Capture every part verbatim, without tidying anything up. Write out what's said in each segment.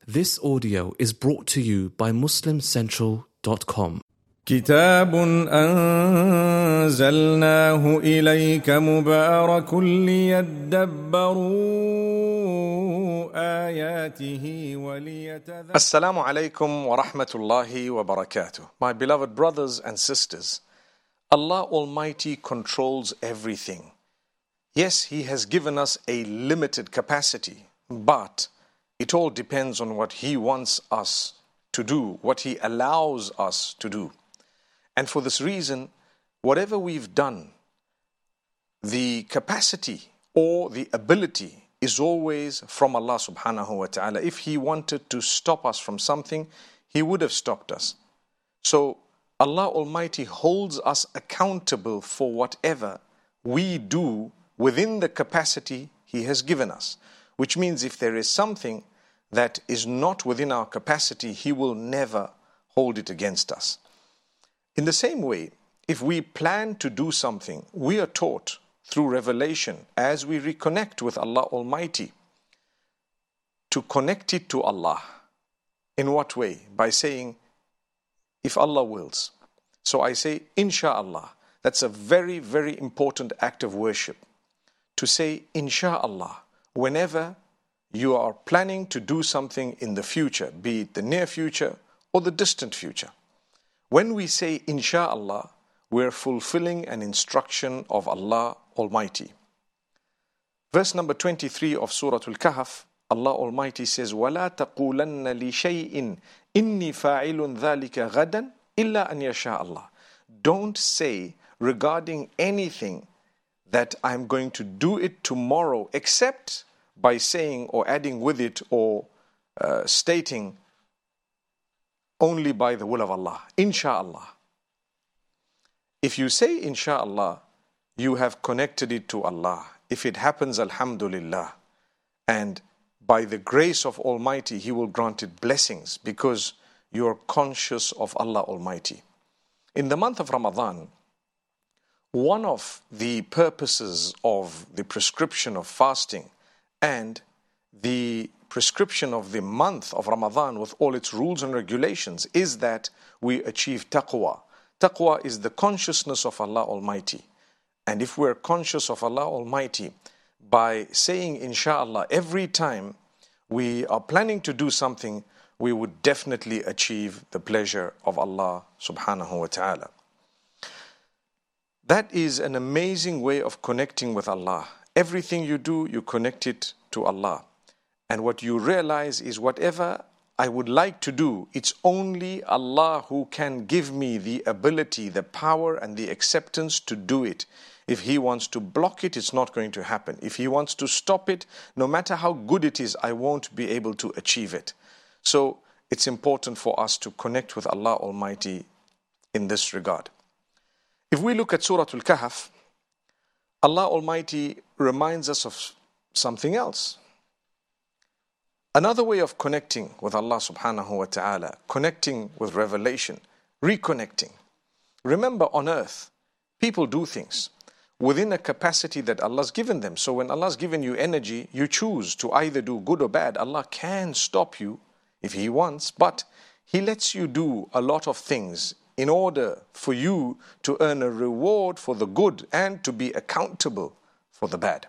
This audio is brought to you by Muslim Central dot com. كتاب أنزلناه إليك مبارك ليدبروا آياته وليتذكروا. Assalamu alaikum wa rahmatullahi wa barakatuh. My beloved brothers and sisters, Allah Almighty controls everything. Yes, He has given us a limited capacity, but it all depends on what He wants us to do, what He allows us to do. And for this reason, whatever we've done, the capacity or the ability is always from Allah subhanahu wa ta'ala. If He wanted to stop us from something, He would have stopped us. So Allah Almighty holds us accountable for whatever we do within the capacity He has given us. Which means if there is something that is not within our capacity, He will never hold it against us. In the same way, if we plan to do something, we are taught through revelation as we reconnect with Allah Almighty to connect it to Allah. In what way? By saying, if Allah wills. So I say, Insha'Allah. That's a very, very important act of worship. To say, Insha'Allah, whenever you are planning to do something in the future, be it the near future or the distant future. When we say Insha'Allah, we're fulfilling an instruction of Allah Almighty. Verse number twenty-three of Surah Al-Kahf, Allah Almighty says, وَلَا تَقُولَنَّ لِشَيْءٍ إِنِّي فَاعِلٌ ذَلِكَ غَدًا إِلَّا أَنْ يَشَاءَ اللَّهُ. Don't say regarding anything that I'm going to do it tomorrow, except by saying or adding with it or uh, stating only by the will of Allah. Insha'Allah. If you say Insha'Allah, you have connected it to Allah. If it happens, Alhamdulillah. And by the grace of Almighty, He will grant it blessings because you are conscious of Allah Almighty. In the month of Ramadan, one of the purposes of the prescription of fasting and the prescription of the month of Ramadan with all its rules and regulations is that we achieve taqwa. Taqwa is the consciousness of Allah Almighty. And if we're conscious of Allah Almighty by saying Insha'Allah every time we are planning to do something, we would definitely achieve the pleasure of Allah subhanahu wa ta'ala. That is an amazing way of connecting with Allah. Everything you do, you connect it to Allah. And what you realize is whatever I would like to do, it's only Allah who can give me the ability, the power and the acceptance to do it. If He wants to block it, it's not going to happen. If He wants to stop it, no matter how good it is, I won't be able to achieve it. So it's important for us to connect with Allah Almighty in this regard. If we look at Surah Al-Kahf, Allah Almighty reminds us of something else. Another way of connecting with Allah subhanahu wa ta'ala, connecting with revelation, reconnecting. Remember, on earth, people do things within a capacity that Allah's given them. So when Allah's given you energy, you choose to either do good or bad. Allah can stop you if He wants, but He lets you do a lot of things in order for you to earn a reward for the good and to be accountable for the bad.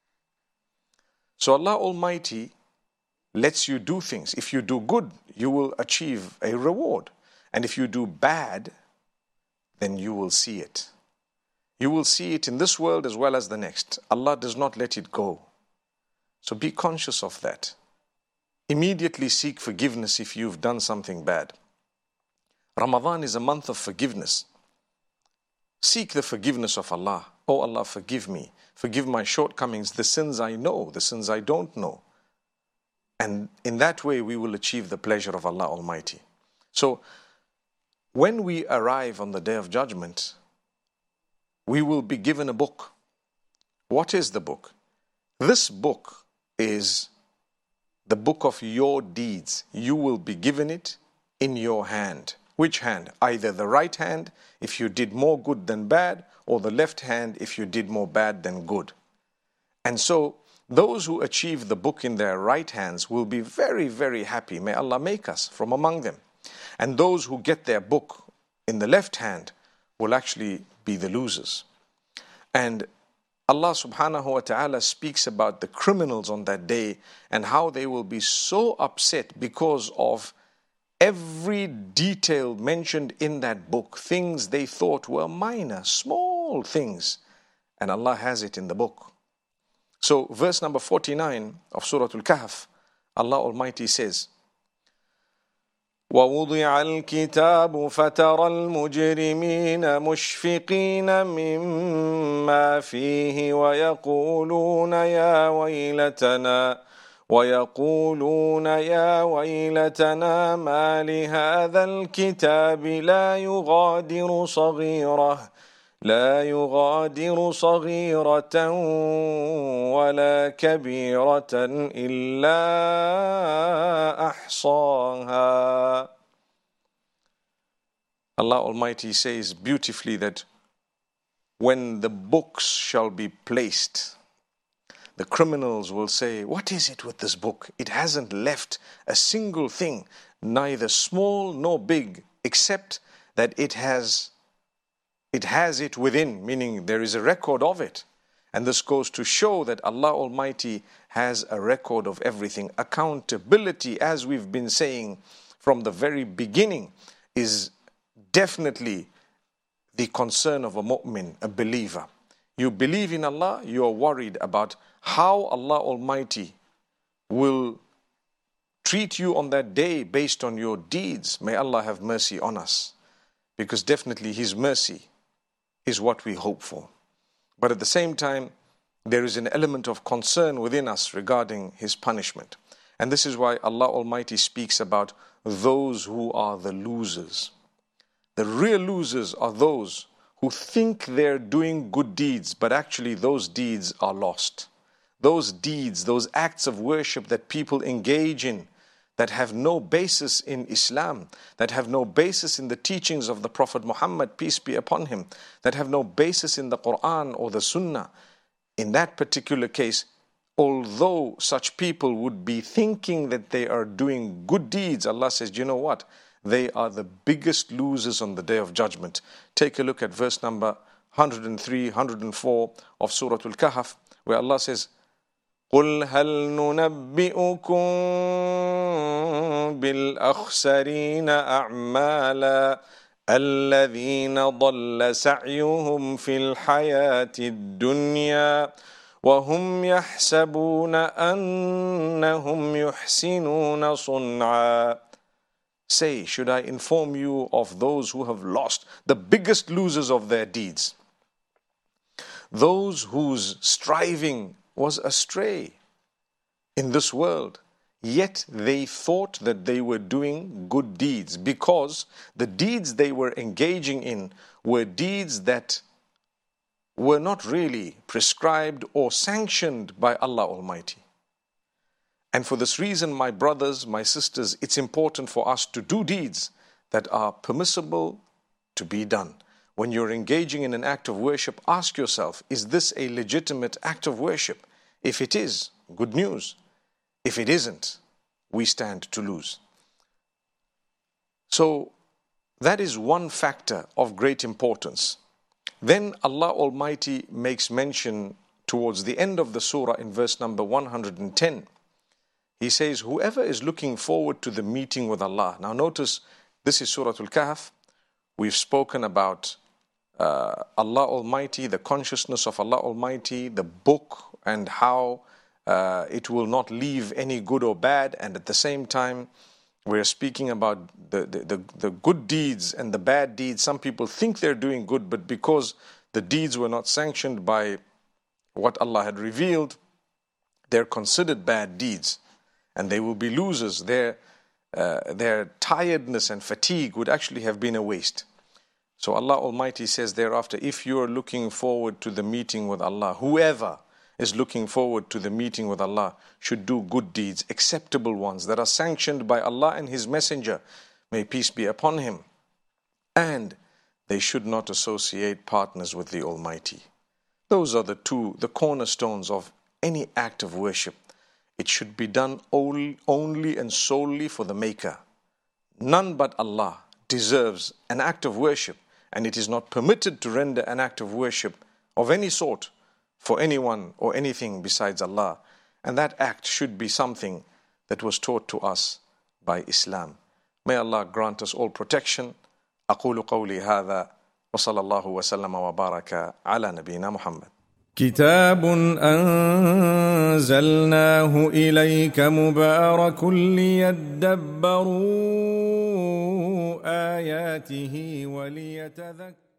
So Allah Almighty lets you do things. If you do good, you will achieve a reward. And if you do bad, then you will see it. You will see it in this world as well as the next. Allah does not let it go. So be conscious of that. Immediately seek forgiveness if you've done something bad. Ramadan is a month of forgiveness. Seek the forgiveness of Allah. Oh Allah, forgive me. Forgive my shortcomings, the sins I know, the sins I don't know. And in that way, we will achieve the pleasure of Allah Almighty. So, when we arrive on the Day of Judgment, we will be given a book. What is the book? This book is the book of your deeds. You will be given it in your hand. Which hand? Either the right hand, if you did more good than bad, or the left hand, if you did more bad than good. And so, those who achieve the book in their right hands will be very, very happy. May Allah make us from among them. And those who get their book in the left hand will actually be the losers. And Allah subhanahu wa ta'ala speaks about the criminals on that day and how they will be so upset because of every detail mentioned in that book, things they thought were minor, small things, and Allah has it in the book. So verse number forty-nine of Surah Al-Kahf, Allah Almighty says, وَوُضِعَ الْكِتَابُ فَتَرَى الْمُجْرِمِينَ مُشْفِقِينَ مِمَّا فِيهِ وَيَقُولُونَ يَا وَيْلَتَنَا وَيَقُولُونَ يَا وَيْلَتَنَا مَا لِهَذَا الْكِتَابِ لَا يُغَادِرُ صَغِيرَةً لا يغادر صغيرة ولا كبيرة إلا أحصاها. Allah Almighty says beautifully that when the books shall be placed, the criminals will say, what is it with this book? It hasn't left a single thing, neither small nor big, except that it has It has it within, meaning there is a record of it. And this goes to show that Allah Almighty has a record of everything. Accountability, as we've been saying from the very beginning, is definitely the concern of a mu'min, a believer. You believe in Allah, you are worried about how Allah Almighty will treat you on that day based on your deeds. May Allah have mercy on us, because definitely His mercy is what we hope for. But at the same time, there is an element of concern within us regarding His punishment. And this is why Allah Almighty speaks about those who are the losers. The real losers are those who think they're doing good deeds, but actually those deeds are lost. Those deeds, those acts of worship that people engage in, that have no basis in Islam, that have no basis in the teachings of the Prophet Muhammad, peace be upon him, that have no basis in the Quran or the Sunnah. In that particular case, although such people would be thinking that they are doing good deeds, Allah says, do you know what? They are the biggest losers on the Day of Judgment. Take a look at verse number one oh three, one oh four of Surah Al-Kahf, where Allah says, قُلْ هَلْ نُنَبِّئُكُمْ بِالْأَخْسَرِينَ أَعْمَالًا الَّذِينَ ضَلَّ سَعْيُهُمْ فِي الْحَيَاةِ الدُّنْيَا وَهُمْ يَحْسَبُونَ أَنَّهُمْ يُحْسِنُونَ صُنْعًا. Say, should I inform you of those who have lost, the biggest losers of their deeds? Those whose striving was astray in this world, yet they thought that they were doing good deeds, because the deeds they were engaging in were deeds that were not really prescribed or sanctioned by Allah Almighty. And for this reason, my brothers, my sisters, it's important for us to do deeds that are permissible to be done. When you're engaging in an act of worship, ask yourself, is this a legitimate act of worship? If it is, good news. If it isn't, we stand to lose. So that is one factor of great importance. Then Allah Almighty makes mention towards the end of the surah in verse number one hundred ten. He says, whoever is looking forward to the meeting with Allah. Now notice, this is Surah Al-Kahf. We've spoken about uh, Allah Almighty, the consciousness of Allah Almighty, the book, and how uh, it will not leave any good or bad. And at the same time, we're speaking about the, the, the, the good deeds and the bad deeds. Some people think they're doing good, but because the deeds were not sanctioned by what Allah had revealed, they're considered bad deeds. And they will be losers. Their, uh, their tiredness and fatigue would actually have been a waste. So Allah Almighty says thereafter, if you are looking forward to the meeting with Allah, whoever is looking forward to the meeting with Allah should do good deeds, acceptable ones that are sanctioned by Allah and His Messenger, may peace be upon him. And they should not associate partners with the Almighty. Those are the two, the cornerstones of any act of worship, it should be done only and solely for the Maker. None but Allah deserves an act of worship, and it is not permitted to render an act of worship of any sort for anyone or anything besides Allah. And that act should be something that was taught to us by Islam. May Allah grant us all protection. أقول قولي هذا وصلى الله وسلم وبارك على نبينا محمد. كتاب أنزلناه إليك مبارك ليدبروا آياته وليتذكروا